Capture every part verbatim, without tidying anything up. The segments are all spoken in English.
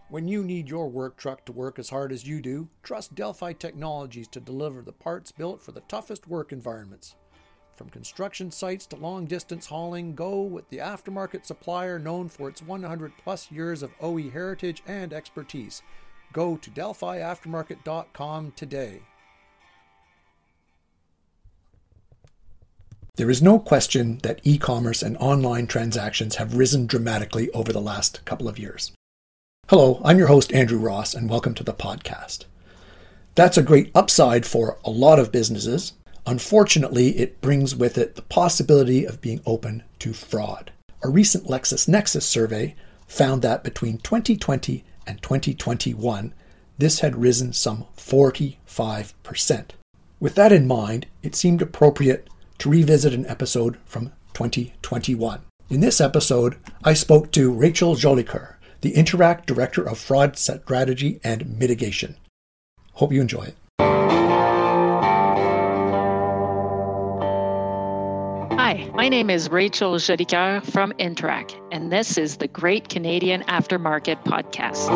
When you need your work truck to work as hard as you do, trust Delphi Technologies to deliver the parts built for the toughest work environments. From construction sites to long-distance hauling, go with the aftermarket supplier known for its one hundred plus years of O E heritage and expertise. Go to delphi aftermarket dot com today. There is no question that e-commerce and online transactions have risen dramatically over the last couple of years. Hello, I'm your host, Andrew Ross, and welcome to the podcast. That's a great upside for a lot of businesses. Unfortunately, it brings with it the possibility of being open to fraud. A recent LexisNexis survey found that between twenty twenty and twenty twenty-one, this had risen some forty-five percent. With that in mind, it seemed appropriate to revisit an episode from twenty twenty-one. In this episode, I spoke to Rachel Jolicoeur, the Interac Director of Fraud Strategy and Mitigation. Hope you enjoy it. Hi, my name is Rachel Jolicoeur from Interac, and this is the Great Canadian Aftermarket Podcast.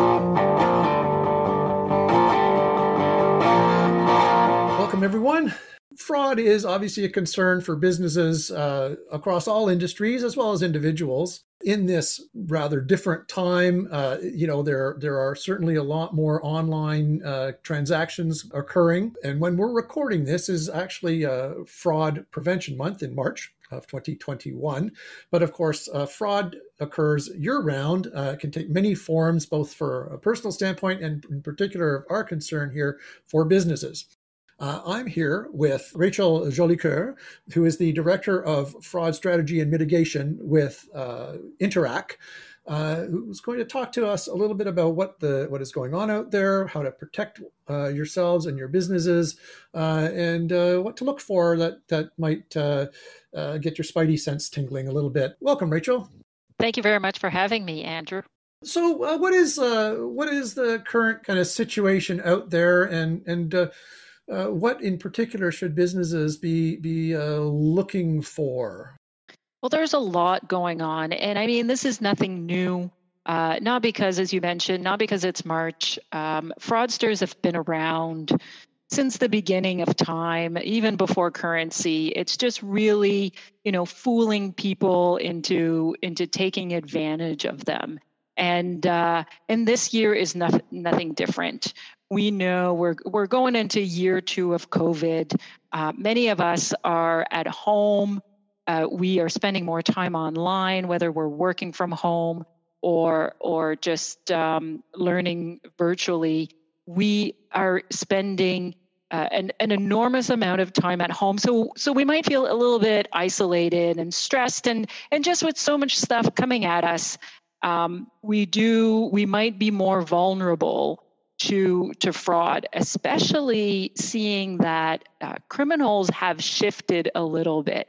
Welcome, everyone. Fraud is obviously a concern for businesses uh, across all industries as well as individuals. In this rather different time, uh, you know, there there are certainly a lot more online uh, transactions occurring. And when we're recording this is actually uh, Fraud Prevention Month in March of twenty twenty-one. But of course, uh, fraud occurs year-round. Uh, it can take many forms, both for a personal standpoint and in particular of our concern here for businesses. Uh, I'm here with Rachel Jolicoeur, who is the Director of Fraud Strategy and Mitigation with uh, Interac, uh, who's going to talk to us a little bit about what the what is going on out there, how to protect uh, yourselves and your businesses, uh, and uh, what to look for that that might uh, uh, get your spidey sense tingling a little bit. Welcome, Rachel. Thank you very much for having me, Andrew. So, uh, what is uh, what is the current kind of situation out there, and and uh, Uh, what in particular should businesses be be uh, looking for? Well, there's a lot going on. And I mean, this is nothing new. Uh, not because, as you mentioned, not because it's March. Um, fraudsters have been around since the beginning of time, even before currency. It's just really, you know, fooling people into into taking advantage of them. And uh, and this year is nothing nothing different. We know we're we're going into year two of COVID. Uh, many of us are at home. Uh, we are spending more time online, whether we're working from home or or just um, learning virtually. We are spending uh, an, an enormous amount of time at home. So so we might feel a little bit isolated and stressed, and and just with so much stuff coming at us, um, we do we might be more vulnerable to to fraud, especially seeing that uh, criminals have shifted a little bit.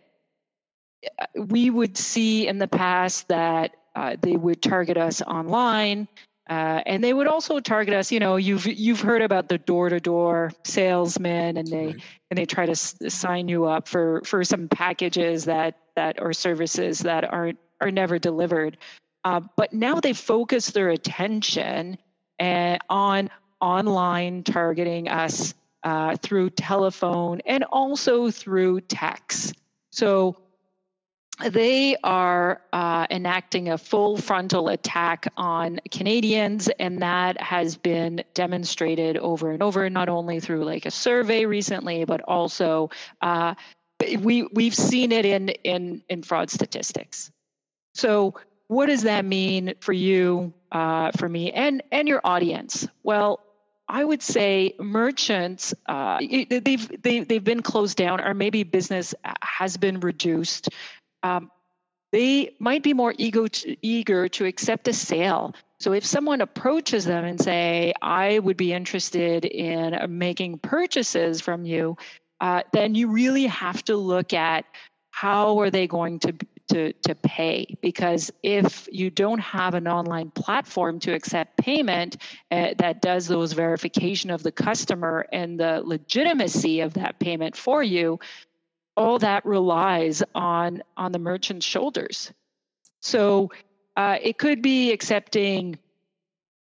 We would see in the past that uh, they would target us online, uh, and they would also target us. You know, you've you've heard about the door-to-door salesmen, and they Right. and they try to s- sign you up for for some packages that that or services that aren't are never delivered. Uh, but now they focus their attention uh, on online targeting us uh, through telephone and also through text. So they are uh, enacting a full frontal attack on Canadians, and that has been demonstrated over and over, not only through like a survey recently, but also uh, we we've seen it in in in fraud statistics. So what does that mean for you, uh, for me, and and your audience? Well, I would say merchants, uh, they've they, they've been closed down, or maybe business has been reduced. Um, they might be more eager to, eager to accept a sale. So if someone approaches them and say, "I would be interested in making purchases from you," uh, then you really have to look at how are they going to to to pay, because if you don't have an online platform to accept payment uh, that does those verification of the customer and the legitimacy of that payment for you, all that relies on on the merchant's shoulders. So uh, it could be accepting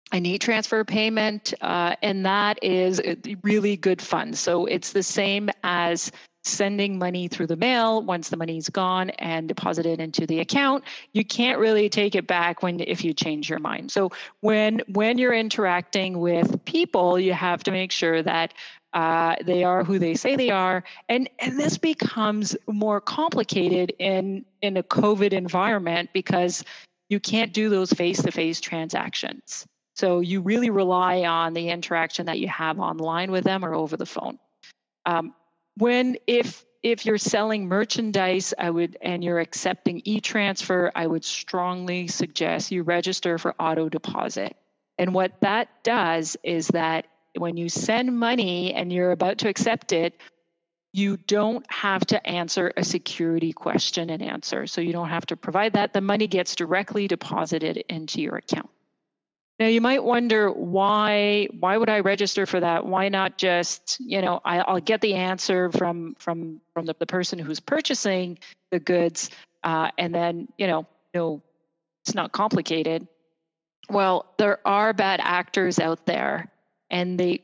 an e-transfer payment, uh, and that is really good fun. So it's the same as sending money through the mail. Once the money's gone and deposited into the account, you can't really take it back when if you change your mind. So when when you're interacting with people, you have to make sure that uh, they are who they say they are, and and this becomes more complicated in in a COVID environment because you can't do those face-to-face transactions. So you really rely on the interaction that you have online with them or over the phone. Um, when if if you're selling merchandise, I would and you're accepting e-transfer, I would strongly suggest you register for auto deposit. And what that does is that when you send money and you're about to accept it, you don't have to answer a security question and answer. So you don't have to provide that. The money gets directly deposited into your account. Now you might wonder why why would I register for that? Why not just, you know, I, I'll get the answer from from from the, the person who's purchasing the goods, uh, and then, you know, no, it's not complicated. Well, there are bad actors out there, and they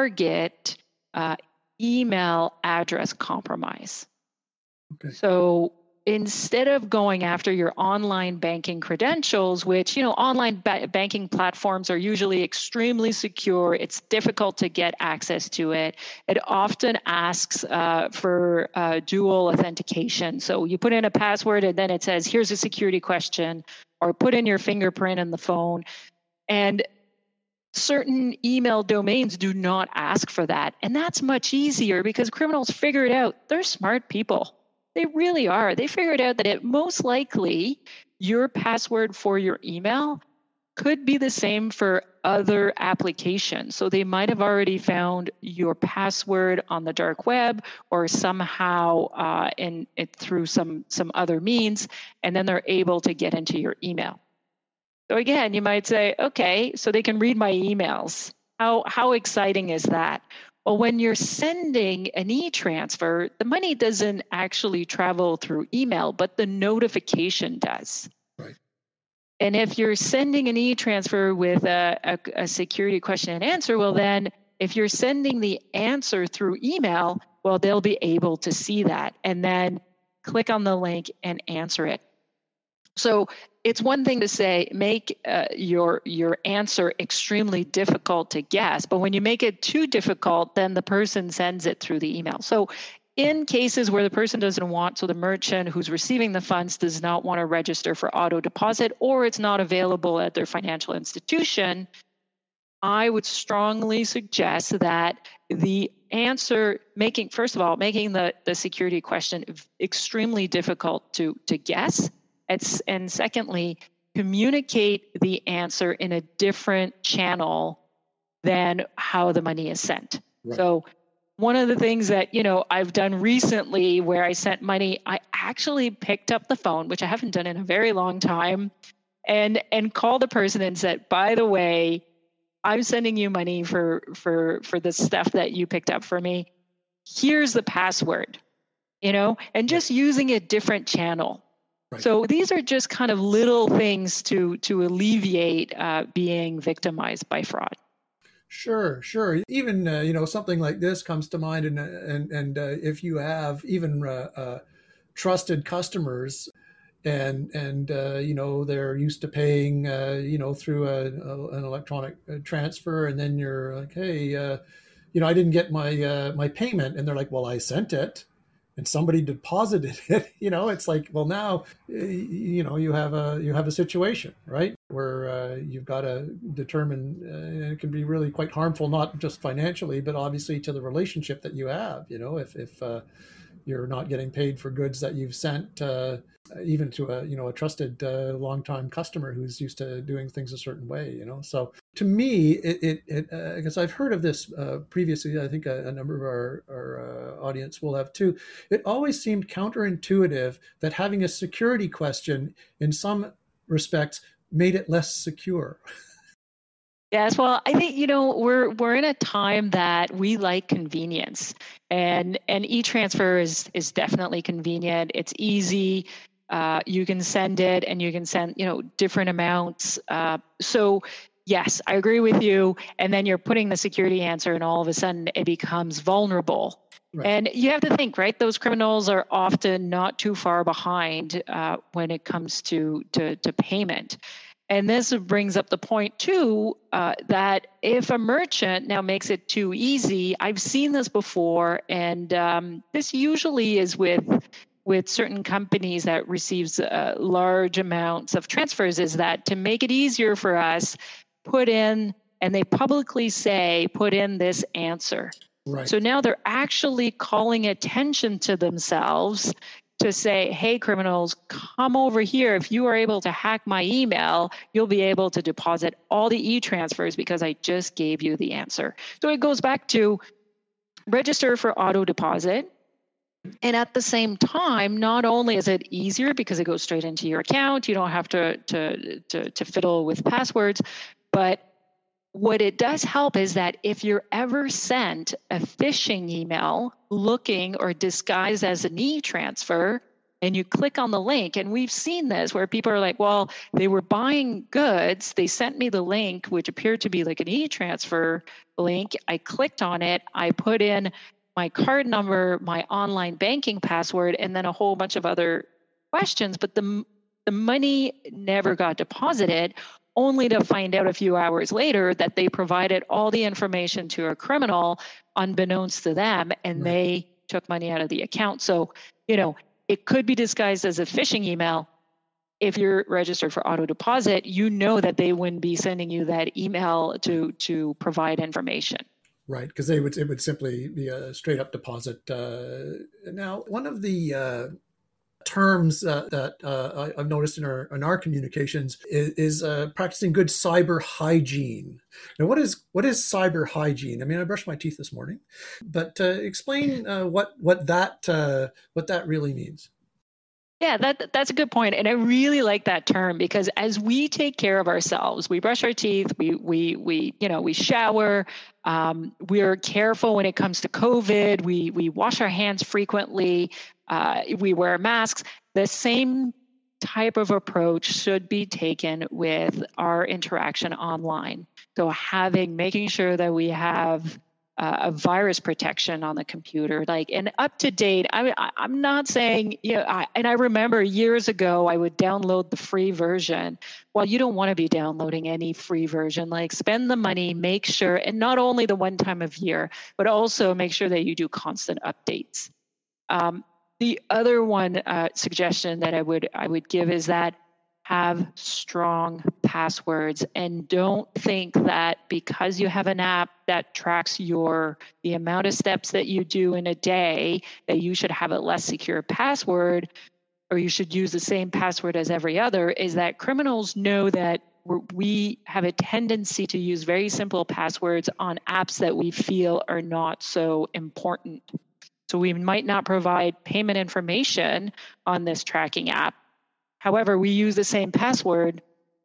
target uh, email address compromise. Okay. So instead of going after your online banking credentials, which, you know, online ba- banking platforms are usually extremely secure, it's difficult to get access to it. It often asks uh, for uh, dual authentication. So you put in a password and then it says, here's a security question, or put in your fingerprint in the phone. And certain email domains do not ask for that. And that's much easier because criminals figure it out. They're smart people. They really are. They figured out that it most likely your password for your email could be the same for other applications. So they might have already found your password on the dark web or somehow uh, in it through some some other means, and then they're able to get into your email. So again, you might say, okay, so they can read my emails. How how exciting is that? Well, when you're sending an e-transfer, the money doesn't actually travel through email, but the notification does. Right. And if you're sending an e-transfer with a, a, a security question and answer, well, then if you're sending the answer through email, well, they'll be able to see that and then click on the link and answer it. So it's one thing to say, make uh, your your answer extremely difficult to guess, but when you make it too difficult, then the person sends it through the email. So in cases where the person doesn't want, so the merchant who's receiving the funds does not want to register for auto deposit, or it's not available at their financial institution, I would strongly suggest that the answer, making, first of all, making the, the security question extremely difficult to, to guess. It's, and secondly, communicate the answer in a different channel than how the money is sent. Right. So one of the things that, you know, I've done recently where I sent money, I actually picked up the phone, which I haven't done in a very long time, and and called the person and said, by the way, I'm sending you money for for for the stuff that you picked up for me. Here's the password, you know, and just using a different channel. Right. So these are just kind of little things to to alleviate uh, being victimized by fraud. Sure, sure. Even uh, you know, something like this comes to mind, and and and uh, if you have even uh, uh, trusted customers, and and uh, you know, they're used to paying uh, you know, through a, a, an electronic transfer, and then you're like, hey, uh, you know, I didn't get my uh, my payment, and they're like, well, I sent it. And somebody deposited it, you know, it's like, well, now, you know, you have a you have a situation, right, where uh, you've got to determine, uh, and it can be really quite harmful, not just financially, but obviously to the relationship that you have. You know, if if uh, you're not getting paid for goods that you've sent, uh, even to a you know a trusted uh, longtime customer who's used to doing things a certain way. You know, so to me, it it, it uh, because I've heard of this uh, previously. I think a, a number of our our uh, audience will have too. It always seemed counterintuitive that having a security question, in some respects, made it less secure. Yes, well, I think, you know, we're we're in a time that we like convenience, and and e-transfer is is definitely convenient. It's easy. Uh, you can send it, and you can send, you know, different amounts. Uh, so yes, I agree with you. And then you're putting the security answer, and all of a sudden it becomes vulnerable. Right. And you have to think, right? Those criminals are often not too far behind uh, when it comes to, to, to payment. And this brings up the point too, uh, that if a merchant now makes it too easy, I've seen this before, and um, this usually is with with certain companies that receives uh, large amounts of transfers, is that to make it easier for us, put in, and they publicly say, put in this answer. Right. So now they're actually calling attention to themselves to say, hey, criminals, come over here. If you are able to hack my email, you'll be able to deposit all the e-transfers because I just gave you the answer. So it goes back to register for auto deposit. And at the same time, not only is it easier because it goes straight into your account, you don't have to, to, to, to fiddle with passwords, but what it does help is that if you're ever sent a phishing email looking or disguised as an e-transfer, and you click on the link, and we've seen this where people are like, well, they were buying goods, they sent me the link, which appeared to be like an e-transfer link. I clicked on it, I put in my card number, my online banking password, and then a whole bunch of other questions, but the, the money never got deposited, only to find out a few hours later that they provided all the information to a criminal unbeknownst to them, and Right. they took money out of the account. So, you know, it could be disguised as a phishing email. If you're registered for auto deposit, you know that they wouldn't be sending you that email to, to provide information. Right, because they would it would simply be a straight up deposit. Uh, now, one of the uh, terms uh, that uh, I've noticed in our in our communications is, is uh, practicing good cyber hygiene. Now, what is what is cyber hygiene? I mean, I brushed my teeth this morning, but uh, explain uh, what what that uh, what that really means. Yeah, that that's a good point, and I really like that term because as we take care of ourselves, we brush our teeth, we we we you know we shower, um, we're careful when it comes to COVID. We we wash our hands frequently, uh, we wear masks. The same type of approach should be taken with our interaction online. So having making sure that we have uh, a virus protection on the computer, like and up to date. I, I, I'm not saying, you know, I, and I remember years ago I would download the free version. Well, you don't want to be downloading any free version. Like spend the money, make sure, and not only the one time of year, but also make sure that you do constant updates. Um, the other one uh, suggestion that I would I would give is that have strong passwords, and don't think that because you have an app that tracks your the amount of steps that you do in a day that you should have a less secure password, or you should use the same password as every other. Is that criminals know that we're, we have a tendency to use very simple passwords on apps that we feel are not so important. So we might not provide payment information on this tracking app. However, we use the same password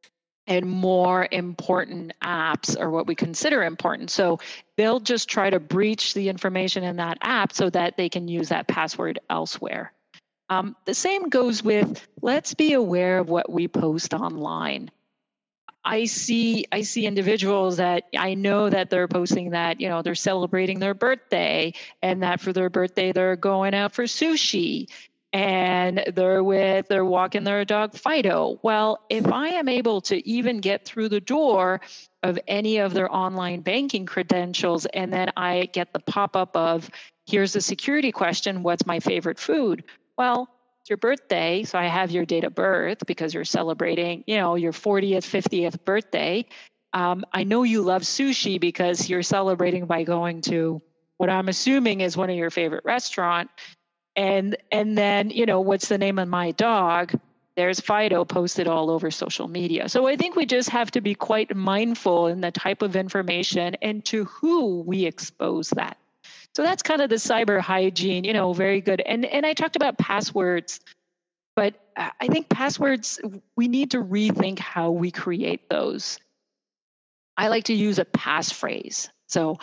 in more important apps, or what we consider important. So they'll just try to breach the information in that app so that they can use that password elsewhere. Um, the same goes with, let's be aware of what we post online. I see I see individuals that I know that they're posting that, you know, they're celebrating their birthday, and that for their birthday they're going out for sushi, and they're with they're walking their dog Fido. Well, if I am able to even get through the door of any of their online banking credentials, and then I get the pop-up of, here's a security question, what's my favorite food? Well, it's your birthday, so I have your date of birth because you're celebrating, you know, your fortieth, fiftieth birthday. Um, I know you love sushi because you're celebrating by going to what I'm assuming is one of your favorite restaurants. And and then, you know, what's the name of my dog? There's Fido posted all over social media. So I think we just have to be quite mindful in the type of information and to who we expose that. So that's kind of the cyber hygiene, you know, very good. And and I talked about passwords, but I think passwords, we need to rethink how we create those. I like to use a passphrase. So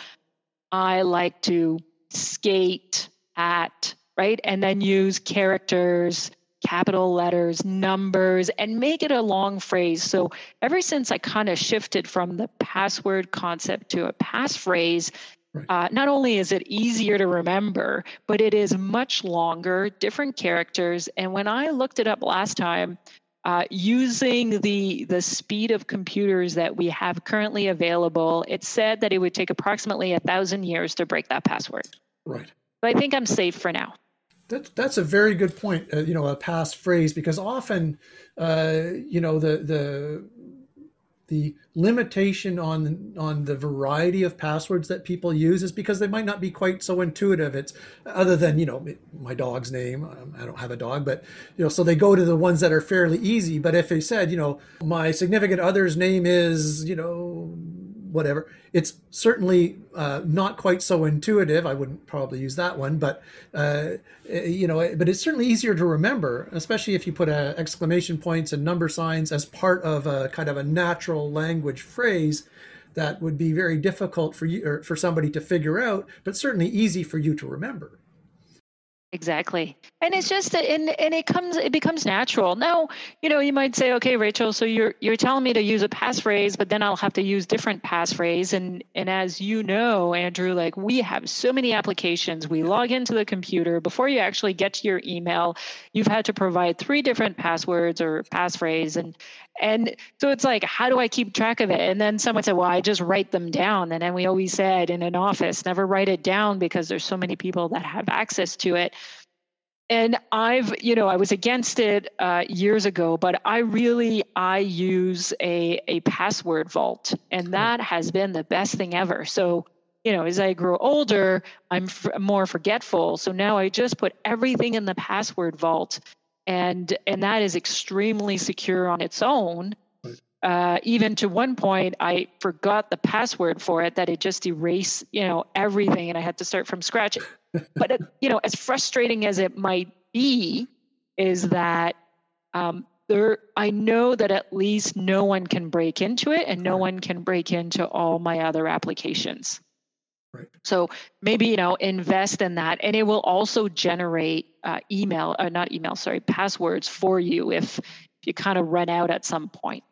I like to skate at, right? And then use characters, capital letters, numbers, and make it a long phrase. So ever since I kind of shifted from the password concept to a passphrase, Right. uh, not only is it easier to remember, but it is much longer, different characters. And when I looked it up last time, uh, using the the speed of computers that we have currently available, it said that it would take approximately a thousand years to break that password. Right. But I think I'm safe for now. That, that's a very good point, uh, you know, a passphrase, because often, uh, you know, the, the, the limitation on, on the variety of passwords that people use is because they might not be quite so intuitive. It's other than, you know, my dog's name. Um, I don't have a dog, but, you know, so they go to the ones that are fairly easy. But if they said, you know, my significant other's name is, you know, whatever, it's certainly uh, not quite so intuitive. I wouldn't probably use that one, but uh, you know, but it's certainly easier to remember, especially if you put a exclamation points and number signs as part of a kind of a natural language phrase that would be very difficult for you or for somebody to figure out, but certainly easy for you to remember. Exactly. And it's just that, and, and it comes, it becomes natural. Now, you know, you might say, okay, Rachel, so you're, you're telling me to use a passphrase, but then I'll have to use different passphrase. And, and as you know, Andrew, like we have so many applications, we log into the computer before you actually get to your email, you've had to provide three different passwords or passphrase. And, and so it's like, how do I keep track of it? And then someone said, well, I just write them down. And then we always said in an office, never write it down because there's so many people that have access to it. And I've, you know, I was against it uh, years ago, but I really, I use a, a password vault, and that has been the best thing ever. So, you know, as I grow older, I'm f- more forgetful. So now I just put everything in the password vault, and and that is extremely secure on its own. Uh, even to one point, I forgot the password for it, that it just erased, you know, everything, and I had to start from scratch. But, it, you know, as frustrating as it might be, is that um, there, I know that at least no one can break into it, and no one can break into all my other applications. Right. So maybe, you know, invest in that, and it will also generate uh, email, uh, not email, sorry, passwords for you if you kind of run out at some point.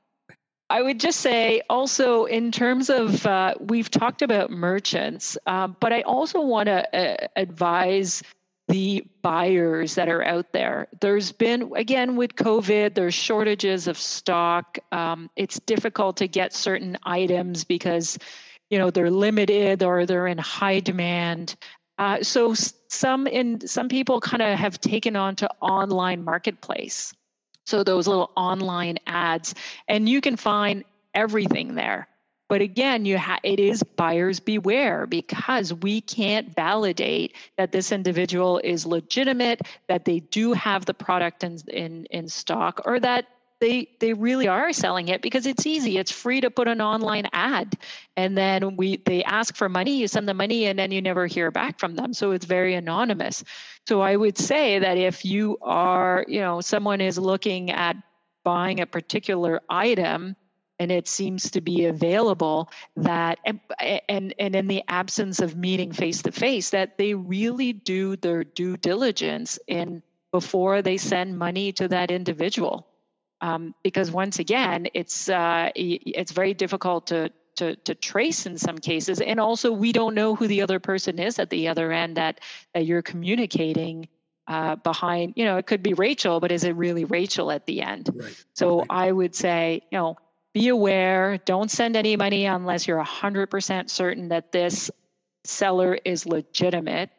I would just say also in terms of, uh, we've talked about merchants, um, but I also want to uh, advise the buyers that are out there. There's been, again, with COVID, there's shortages of stock. Um, it's difficult to get certain items because, you know, they're limited or they're in high demand. Uh, so some in some people kind of have taken on to online marketplace. So those little online ads, and you can find everything there. But again, you ha- it is buyers beware, because we can't validate that this individual is legitimate, that they do have the product in in, in stock, or that they they really are selling it, because it's easy. It's free to put an online ad, and then we they ask for money, you send the money, and then you never hear back from them. So it's very anonymous. So I would say that if you are, you know, someone is looking at buying a particular item and it seems to be available, that and and, and in the absence of meeting face to face, that they really do their due diligence in before they send money to that individual. Um, because once again, it's uh, it's very difficult to, to to trace in some cases, and also we don't know who the other person is at the other end that that you're communicating uh, behind. You know, it could be Rachel, but is it really Rachel at the end? Right. So Right. I would say, you know, be aware. Don't send any money unless you're one hundred percent certain that this seller is legitimate,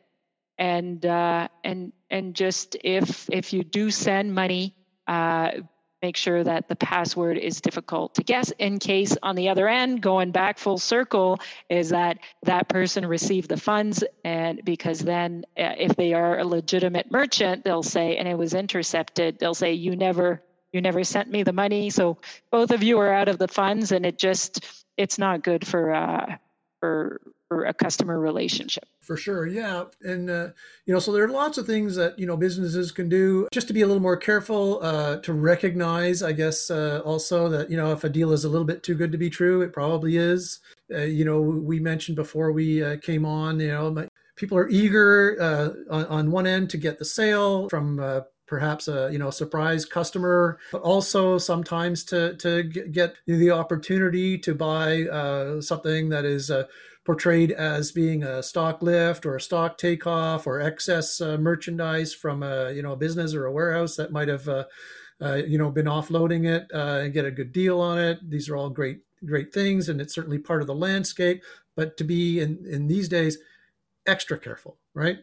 and uh, and and just if if you do send money. Uh, Make sure that the password is difficult to guess, in case on the other end, going back full circle, is that that person received the funds. And because then uh, if they are a legitimate merchant, they'll say, and it was intercepted, they'll say, you never, you never sent me the money. So both of you are out of the funds, and it just, it's not good for, uh, for, for a customer relationship. For sure, yeah, and uh, you know, so there are lots of things that you know businesses can do just to be a little more careful, uh, to recognize, I guess, uh, also that you know if a deal is a little bit too good to be true, it probably is. Uh, you know, we mentioned before we uh, came on, you know, people are eager uh, on, on one end to get the sale from uh, perhaps a, you know, surprise customer, but also sometimes to, to get the opportunity to buy uh, something that is uh, portrayed as being a stock lift or a stock takeoff or excess uh, merchandise from a, you know, a business or a warehouse that might have, uh, uh, you know, been offloading it uh, and get a good deal on it. These are all great, great things. And it's certainly part of the landscape, but to be in, in these days, extra careful, right?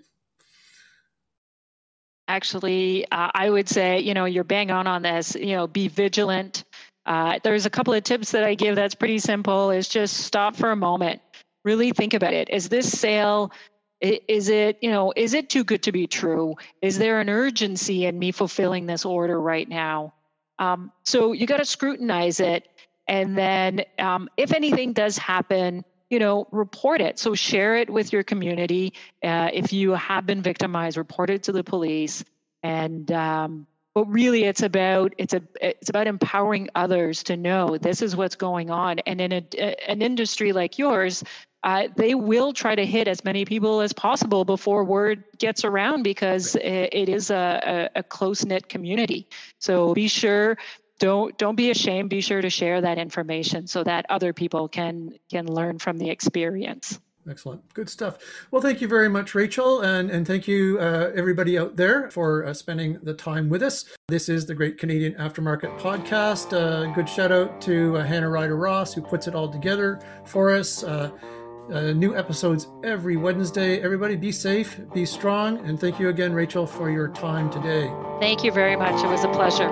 Actually, uh, I would say, you know, you're bang on on this, you know, be vigilant. Uh, there's a couple of tips that I give that's pretty simple, is just stop for a moment, really think about it. Is this sale, is it, you know, is it too good to be true? Is there an urgency in me fulfilling this order right now? Um, so you got to scrutinize it. And then um, if anything does happen, you know, report it. So share it with your community. Uh, if you have been victimized, report it to the police. And um, but really, it's about it's a it's about empowering others to know this is what's going on. And in a, an industry like yours, uh, they will try to hit as many people as possible before word gets around, because it, it is a, a, a close-knit community. So be sure. Don't don't be ashamed. Be sure to share that information so that other people can can learn from the experience. Excellent. Good stuff. Well, thank you very much, Rachel. And, and thank you, uh, everybody out there, for uh, spending the time with us. This is the Great Canadian Aftermarket Podcast. Uh, good shout out to uh, Hannah Ryder Ross, who puts it all together for us. Uh, uh, new episodes every Wednesday. Everybody be safe, be strong. And thank you again, Rachel, for your time today. Thank you very much. It was a pleasure.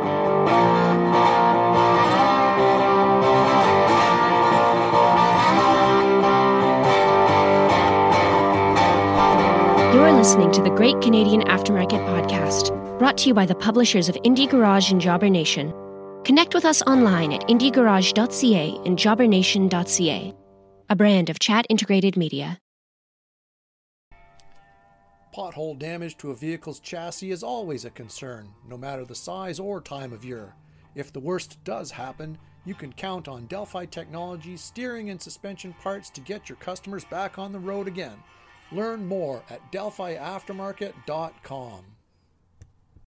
You're listening to the Great Canadian Aftermarket Podcast, brought to you by the publishers of Indie Garage and Jobber Nation. Connect with us online at indie garage dot c a and jobber nation dot c a, a brand of Chat Integrated Media. Pothole damage to a vehicle's chassis is always a concern, no matter the size or time of year. If the worst does happen, you can count on Delphi Technologies steering and suspension parts to get your customers back on the road again. Learn more at delphi aftermarket dot com.